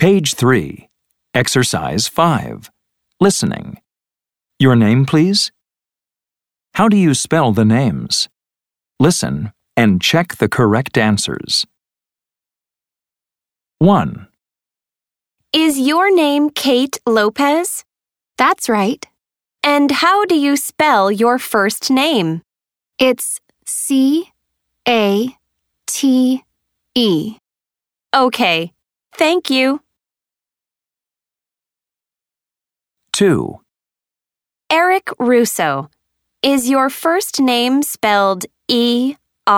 Page 3. Exercise 5. Listening. Your name, please? How do you spell the names? Listen and check the correct answers. 1, Is your name Kate Lopez? That's right. And how do you spell your first name? It's C-A-T-E. Okay, thank you. 2, Eric Russo. Is your first name spelled E-R-I-C?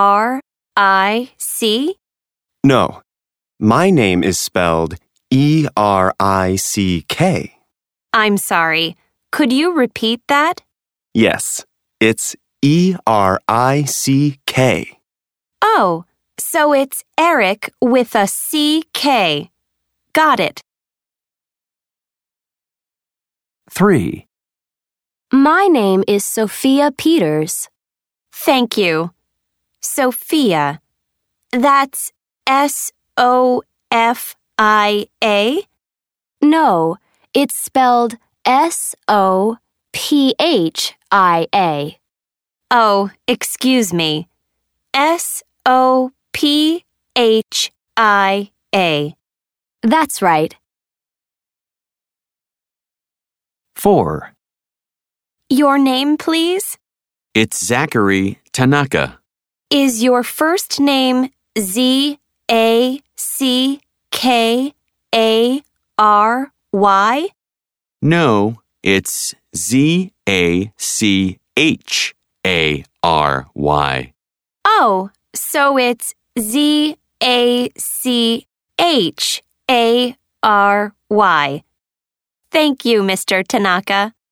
No, my name is spelled E-R-I-C-K. I'm sorry. Could you repeat that? Yes, it's E-R-I-C-K. Oh, so it's Eric with a C-K. Got it. 3, My name is Sophia Peters. Thank you. Sophia. That's S-O-F-I-A? No, it's spelled S-O-P-H-I-A. Oh, excuse me. S-O-P-H-I-A. That's right. 4, Your name, please? It's Zachary Tanaka. Is your first name Z-A-C-K-A-R-Y? No, it's Z-A-C-H-A-R-Y. Oh, so it's Z-A-C-H-A-R-Y. Thank you, Mr. Tanaka.